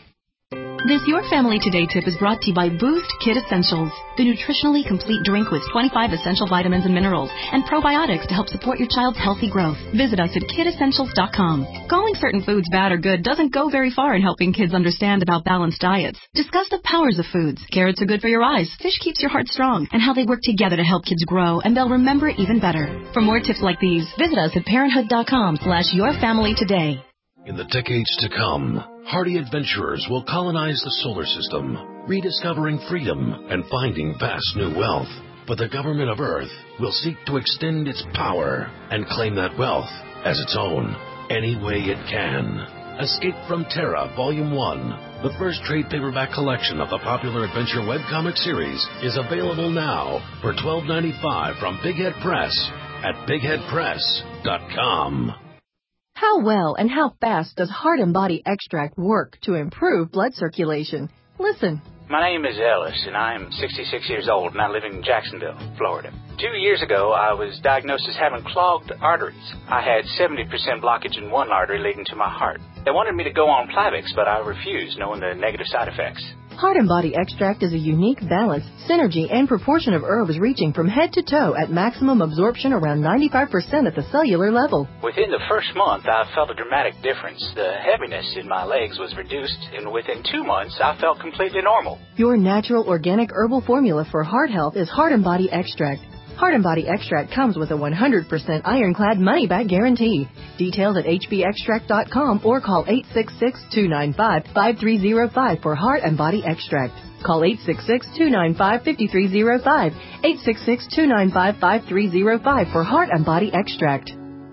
This Your Family Today tip is brought to you by Boost Kid Essentials, the nutritionally complete drink with twenty-five essential vitamins and minerals and probiotics to help support your child's healthy growth. Visit us at kid essentials dot com. Calling certain foods bad or good doesn't go very far in helping kids understand about balanced diets. Discuss the powers of foods. Carrots are good for your eyes, fish keeps your heart strong, and how they work together to help kids grow, and they'll remember it even better. For more tips like these, visit us at parenthood dot com slash your family today. In the decades to come, hardy adventurers will colonize the solar system, rediscovering freedom and finding vast new wealth. But the government of Earth will seek to extend its power and claim that wealth as its own, any way it can. Escape from Terra Volume one, the first trade paperback collection of the popular adventure webcomic series, is available now for twelve ninety-five from Big Head Press at big head press dot com. How well and how fast does Heart and Body Extract work to improve blood circulation? Listen. My name is Ellis, and I am sixty-six years old, and I live in Jacksonville, Florida. Two years ago, I was diagnosed as having clogged arteries. I had seventy percent blockage in one artery leading to my heart. They wanted me to go on Plavix, but I refused, knowing the negative side effects. Heart and Body Extract is a unique balance, synergy, and proportion of herbs reaching from head to toe at maximum absorption around ninety-five percent at the cellular level. Within the first month, I felt a dramatic difference. The heaviness in my legs was reduced, and within two months, I felt completely normal. Your natural organic herbal formula for heart health is Heart and Body Extract. Heart and Body Extract comes with a one hundred percent ironclad money-back guarantee. Details at h b extract dot com or call eight six six, two nine five, five three zero five for Heart and Body Extract. Call eight six six, two nine five, five three zero five, eight six six, two nine five, five three zero five for Heart and Body Extract.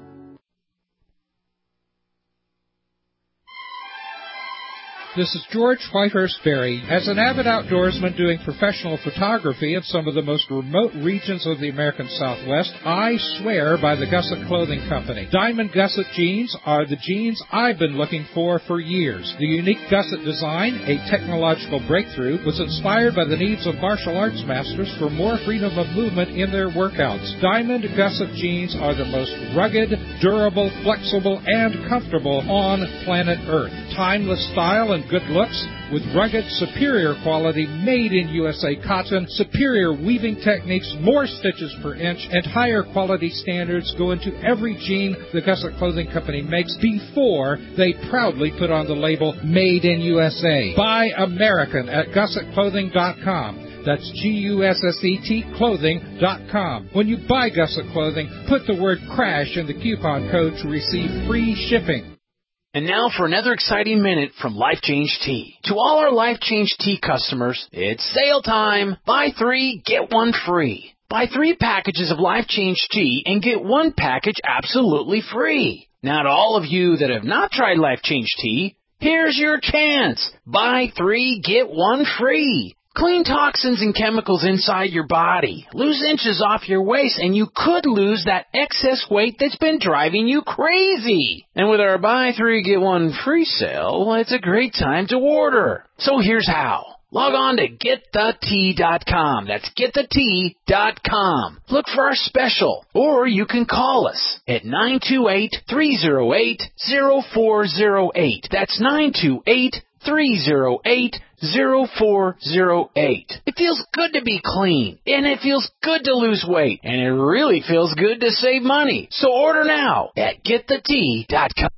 This is George Whitehurst Berry. As an avid outdoorsman doing professional photography in some of the most remote regions of the American Southwest, I swear by the Gusset Clothing Company. Diamond Gusset jeans are the jeans I've been looking for for years. The unique Gusset design, a technological breakthrough, was inspired by the needs of martial arts masters for more freedom of movement in their workouts. Diamond Gusset jeans are the most rugged, durable, flexible, and comfortable on planet Earth. Timeless style and good looks with rugged, superior quality, made in U S A cotton, superior weaving techniques, more stitches per inch, and higher quality standards go into every jean the Gusset Clothing Company makes before they proudly put on the label Made in U S A. Buy American at gusset clothing dot com. That's G U S S E T clothing dot com. When you buy Gusset Clothing, put the word CRASH in the coupon code to receive free shipping. And now for another exciting minute from Life Change Tea. To all our Life Change Tea customers, it's sale time. Buy three, get one free. Buy three packages of Life Change Tea and get one package absolutely free. Now to all of you that have not tried Life Change Tea, here's your chance. Buy three, get one free. Clean toxins and chemicals inside your body. Lose inches off your waist, and you could lose that excess weight that's been driving you crazy. And with our buy three, get one free sale, it's a great time to order. So here's how. Log on to get the tea dot com. That's get the tea dot com. Look for our special, or you can call us at nine two eight, three oh eight, oh four oh eight. That's nine two eight, three oh eight, oh four oh eight. It feels good to be clean, and it feels good to lose weight, and it really feels good to save money. So order now at get the tea dot com.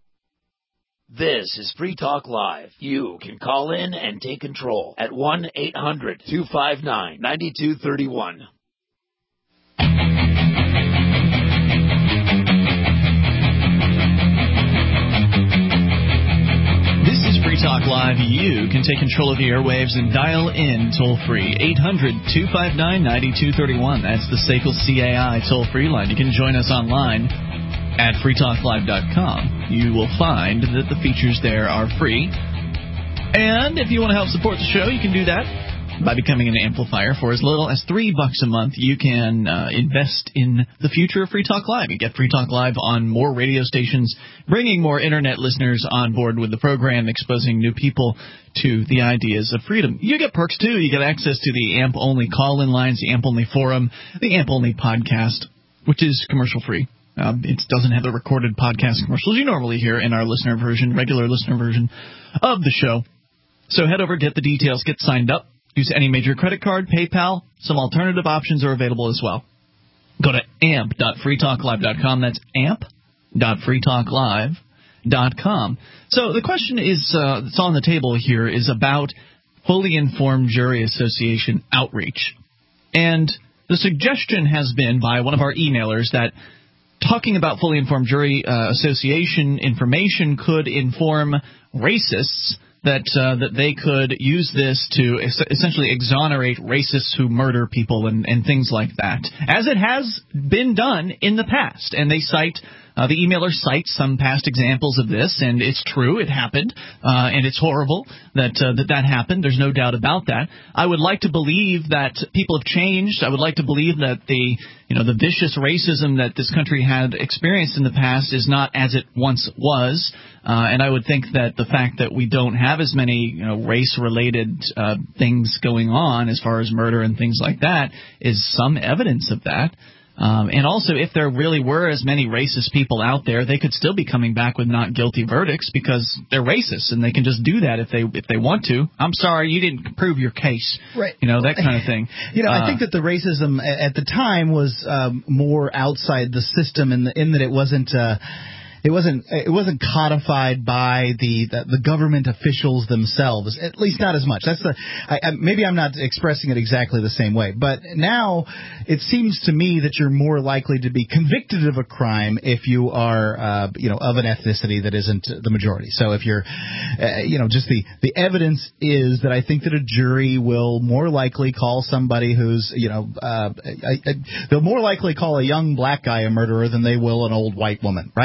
This is Free Talk Live. You can call in and take control at one eight hundred, two five nine, nine two three one. This is Free Talk Live. You can take control of the airwaves and dial in toll-free, eight hundred, two five nine, nine two three one. That's the S A C L C A I toll-free line. You can join us online at free talk live dot com. You will find that the features there are free. And if you want to help support the show, you can do that by becoming an amplifier. For as little as three bucks a month, you can uh, invest in the future of Free Talk Live. You get Free Talk Live on more radio stations, bringing more Internet listeners on board with the program, exposing new people to the ideas of freedom. You get perks, too. You get access to the A M P-only call-in lines, the A M P-only forum, the A M P-only podcast, which is commercial-free. Um, it doesn't have the recorded podcast commercials you normally hear in our listener version, regular listener version of the show. So head over, get the details, get signed up. Use any major credit card, PayPal. Some alternative options are available as well. Go to amp dot free talk live dot com. That's amp dot free talk live dot com. So the question is, uh, that's on the table here is about Fully Informed Jury Association outreach. And the suggestion has been by one of our emailers that talking about Fully Informed Jury uh, Association information could inform racists that uh, that they could use this to es- essentially exonerate racists who murder people and, and things like that, as it has been done in the past. And they cite Uh, the emailer cites some past examples of this, and it's true, it happened, uh, and it's horrible that, uh, that that happened. There's no doubt about that. I would like to believe that people have changed. I would like to believe that the, you know, the vicious racism that this country had experienced in the past is not as it once was, uh, and I would think that the fact that we don't have as many, you know, race-related uh, things going on as far as murder and things like that is some evidence of that. Um, and also, if there really were as many racist people out there, they could still be coming back with not guilty verdicts because they're racist, and they can just do that if they if they want to. I'm sorry, you didn't prove your case. Right. You know, that kind of thing. You know, uh, I think that the racism at the time was um, more outside the system in, the, in that it wasn't... Uh, It wasn't it wasn't codified by the, the, the government officials themselves, at least not as much. That's the I, I, maybe I'm not expressing it exactly the same way, but now it seems to me that you're more likely to be convicted of a crime if you are uh, you know of an ethnicity that isn't the majority. So if you're uh, you know just the the evidence is that I think that a jury will more likely call somebody who's you know uh, I, I, they'll more likely call a young black guy a murderer than they will an old white woman, right?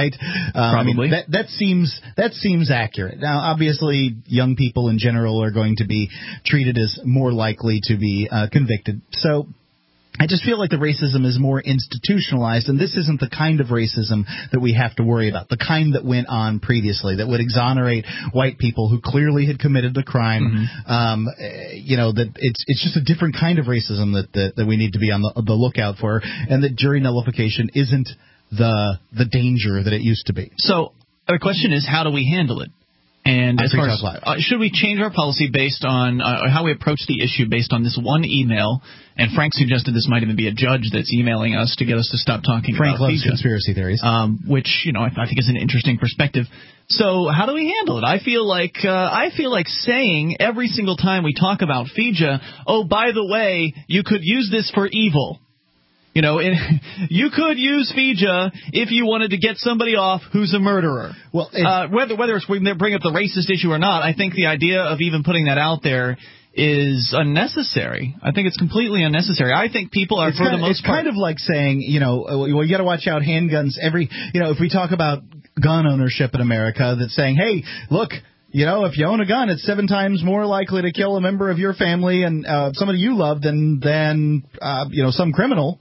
Uh, I mean, Probably. that that seems that seems accurate. Now, obviously, young people in general are going to be treated as more likely to be uh, convicted. So I just feel like the racism is more institutionalized, and this isn't the kind of racism that we have to worry about, the kind that went on previously, that would exonerate white people who clearly had committed the crime. Mm-hmm. Um, you know, that it's it's just a different kind of racism that, that, that we need to be on the, the lookout for, and that jury nullification isn't the the danger that it used to be. So the question is, how do we handle it? And as far as, uh, should we change our policy based on uh, how we approach the issue based on this one email? And Frank suggested this might even be a judge that's emailing us to get us to stop talking Frank about loves FIJA, conspiracy theories, um, which you know I, I think is an interesting perspective. So how do we handle it? I feel like uh, I feel like saying every single time we talk about FIJA, oh, by the way, you could use this for evil. You know, it, you could use FIJA if you wanted to get somebody off who's a murderer. Well, uh, whether whether it's we bring up the racist issue or not, I think the idea of even putting that out there is unnecessary. I think it's completely unnecessary. I think people are, it's for kind the of, most it's part, kind of like saying, you know, well, you got to watch out handguns. Every, you know, if we talk about gun ownership in America, that's saying, hey, look. You know, if you own a gun, it's seven times more likely to kill a member of your family and uh, somebody you love than than uh, you know some criminal.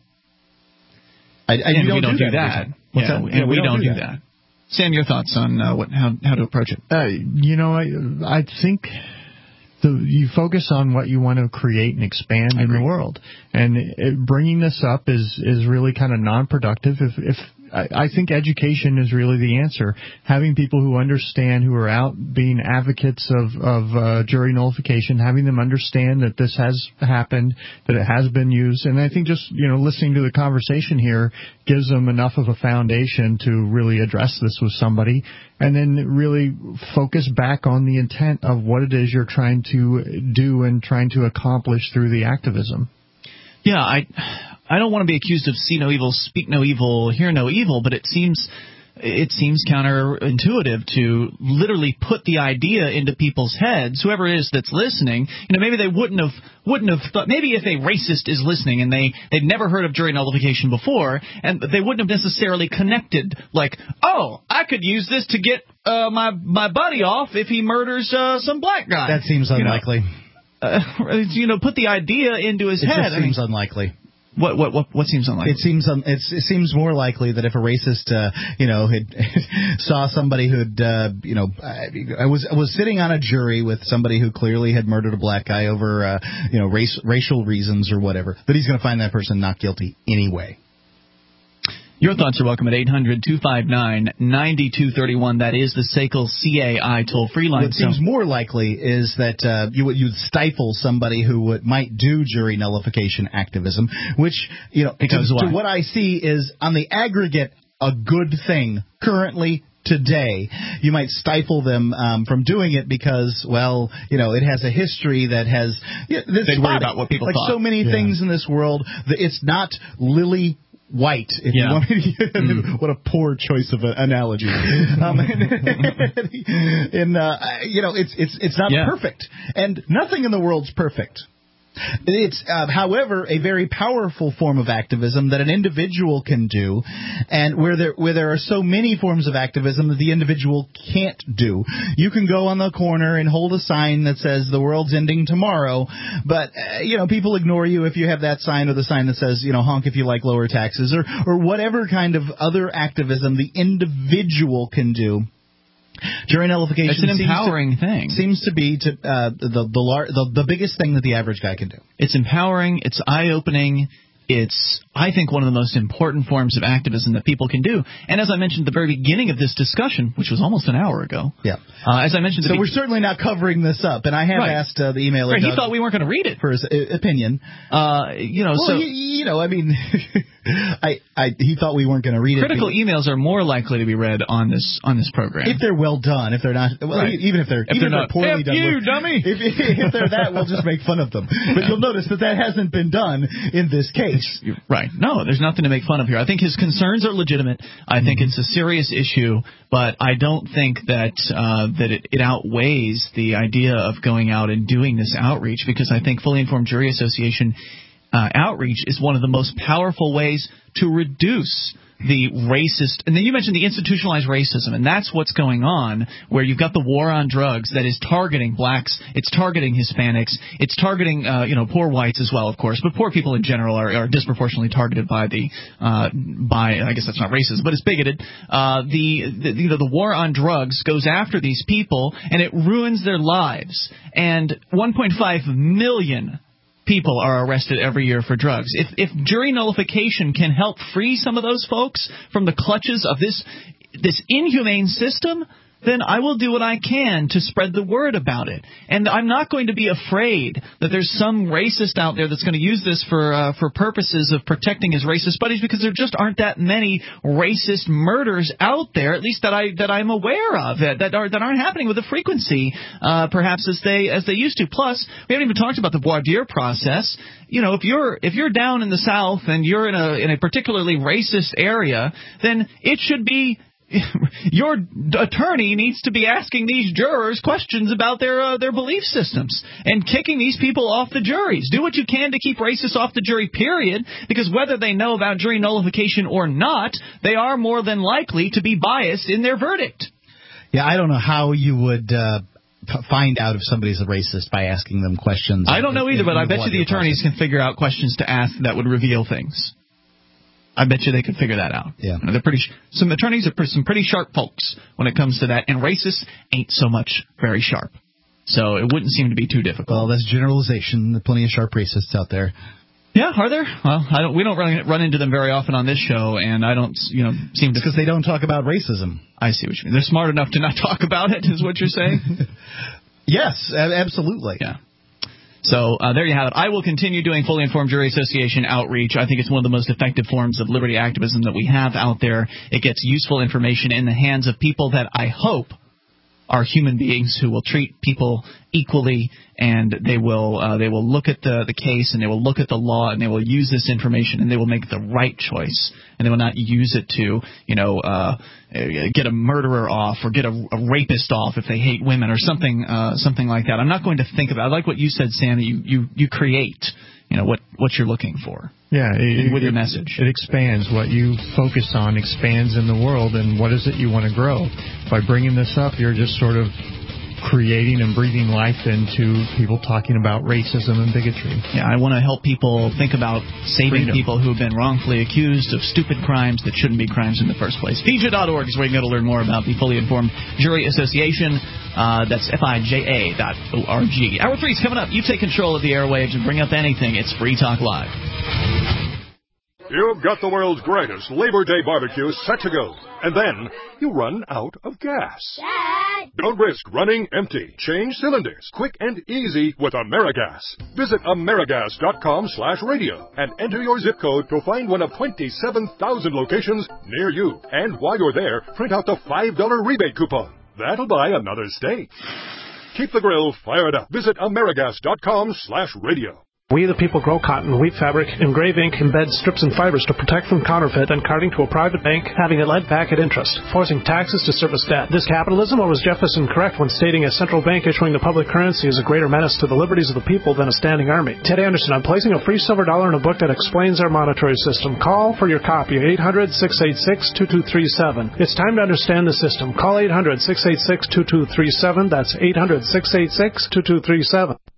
I, I, and we don't, we don't do, do that. that. Yeah, yeah, we, and we, we don't, don't do do that. that. Sam, your thoughts on uh, what how how to approach it? Uh, you know, I I think the, you focus on what you want to create and expand in the world, and it, bringing this up is is really kind of non-productive. If if I, I think education is really the answer. Having people who understand, who are out being advocates of, of uh, jury nullification, having them understand that this has happened, that it has been used. And I think just, you know, listening to the conversation here gives them enough of a foundation to really address this with somebody and then really focus back on the intent of what it is you're trying to do and trying to accomplish through the activism. Yeah, I I don't want to be accused of see no evil, speak no evil, hear no evil, but it seems it seems counterintuitive to literally put the idea into people's heads, whoever it is that's listening. You know, maybe they wouldn't have wouldn't have thought. Maybe if a racist is listening and they they'd never heard of jury nullification before, and they wouldn't have necessarily connected like, oh, I could use this to get uh, my my buddy off if he murders uh, some black guy. That seems unlikely. You know? Uh, you know, put the idea into his it head. It just seems I mean, unlikely. What what what what seems unlikely? It seems um, it's, it seems more likely that if a racist, uh, you know, had saw somebody who'd, uh, you know, I was was sitting on a jury with somebody who clearly had murdered a black guy over, uh, you know, race racial reasons or whatever, that he's going to find that person not guilty anyway. Your thoughts are welcome at eight hundred two five nine nine two three one. That is the S A C L C A I toll-free line. What seems so. more likely is that uh, you would you'd stifle somebody who would, might do jury nullification activism, which, you know, to, to what I see is on the aggregate a good thing currently. Today, you might stifle them um, from doing it because, well, you know, it has a history that has. Yeah, this they worry about what people like thought. so many yeah. things in this world. It's not Lily White, if yeah. you want me to. Mm. What a poor choice of an analogy. um, and, and uh, you know, it's it's it's not yeah. perfect, and nothing in the world's perfect. It's, uh, however, a very powerful form of activism that an individual can do, and where there where there are so many forms of activism that the individual can't do. You can go on the corner and hold a sign that says the world's ending tomorrow, but uh, you know, people ignore you if you have that sign or the sign that says, you know, honk if you like lower taxes, or or whatever kind of other activism the individual can do. Jury nullification it's an seems empowering to, thing. Seems to be to uh, the the, lar- the the biggest thing that the average guy can do. It's empowering. It's eye-opening. It's, I think, one of the most important forms of activism that people can do. And as I mentioned at the very beginning of this discussion, which was almost an hour ago. Yeah. Uh, as I mentioned, so be- we're certainly not covering this up. And I have right. asked uh, the emailer. Right, he thought we weren't going to read it for his uh, opinion. Uh, you know, well, so he, you know, I mean, I, I, he thought we weren't going to read critical it. Critical emails are more likely to be read on this on this program if they're well done. If they're not, well, right. even if they're if even they're if not, they're poorly F done. You, we'll, dummy. If, if they're that, we'll just make fun of them. But you'll notice that that hasn't been done in this case. It's, right? No, there's nothing to make fun of here. I think his concerns are legitimate. I think mm-hmm. it's a serious issue, but I don't think that uh, that it, it outweighs the idea of going out and doing this outreach, because I think Fully Informed Jury Association uh, outreach is one of the most powerful ways to reduce the racist, and then you mentioned the institutionalized racism, and that's what's going on, where you've got the war on drugs that is targeting blacks, it's targeting Hispanics, it's targeting uh, you know poor whites as well, of course, but poor people in general are, are disproportionately targeted by the uh, by I guess that's not racist, but it's bigoted. Uh, the, the you know the war on drugs goes after these people, and it ruins their lives. And one point five million people are arrested every year for drugs. If if jury nullification can help free some of those folks from the clutches of this this inhumane system, then I will do what I can to spread the word about it. And I'm not going to be afraid that there's some racist out there that's going to use this for uh, for purposes of protecting his racist buddies, because there just aren't that many racist murders out there, at least that I that I'm aware of, that that, are, that aren't happening with the frequency uh, perhaps as they as they used to. Plus, we haven't even talked about the voir dire process. You know, if you're if you're down in the South and you're in a in a particularly racist area, then it should be your attorney needs to be asking these jurors questions about their uh, their belief systems and kicking these people off the juries. Do what you can to keep racists off the jury, period, because whether they know about jury nullification or not, they are more than likely to be biased in their verdict. Yeah, I don't know how you would uh, find out if somebody's a racist by asking them questions. I don't know either, but I bet you the attorneys can figure out questions to ask that would reveal things. I bet you they could figure that out. Yeah, you know, they're pretty. Some attorneys are some pretty sharp folks when it comes to that, and racists ain't so much very sharp. So it wouldn't seem to be too difficult. Well, that's generalization. There are plenty of sharp racists out there. Yeah, are there? Well, I don't. We don't run, run into them very often on this show, and I don't, you know, seem to. Because they don't talk about racism. I see what you mean. They're smart enough to not talk about it, is what you're saying? Yes, absolutely. Yeah. So uh, there you have it. I will continue doing Fully Informed Jury Association outreach. I think it's one of the most effective forms of liberty activism that we have out there. It gets useful information in the hands of people that I hope are human beings who will treat people equally, and they will uh, they will look at the, the case, and they will look at the law, and they will use this information, and they will make the right choice, and they will not use it to, you know, uh, get a murderer off or get a, a rapist off if they hate women or something uh, something like that. I'm not going to think about it. I like what you said, Sam. You you, you create, you know, what, what you're looking for. Yeah, it, with your it, message. It expands. What you focus on expands in the world, and what is it you want to grow? By bringing this up, you're just sort of creating and breathing life into people talking about racism and bigotry. Yeah, I want to help people think about saving Freedom. people who have been wrongfully accused of stupid crimes that shouldn't be crimes in the first place. F I J A dot org is where you can go to learn more about the Fully Informed Jury Association. Uh, that's F I J A dot O R G. Hour three is coming up. You take control of the airwaves and bring up anything. It's Free Talk Live. You've got the world's greatest Labor Day barbecue set to go. And then you run out of gas. Dad! Don't risk running empty. Change cylinders quick and easy with AmeriGas. Visit Amerigas dot com slash radio and enter your zip code to find one of twenty-seven thousand locations near you. And while you're there, print out the five dollar rebate coupon. That'll buy another steak. Keep the grill fired up. Visit Amerigas dot com slash radio. We the people grow cotton, wheat fabric, engrave ink, embed strips and fibers to protect from counterfeit and carting to a private bank, having it led back at interest, forcing taxes to service debt. This capitalism, or was Jefferson correct when stating a central bank issuing the public currency is a greater menace to the liberties of the people than a standing army? Ted Anderson, I'm placing a free silver dollar in a book that explains our monetary system. Call for your copy at eight hundred, six eight six, two two three seven. It's time to understand the system. Call eight hundred, six eight six, two two three seven. That's eight hundred, six eight six, two two three seven.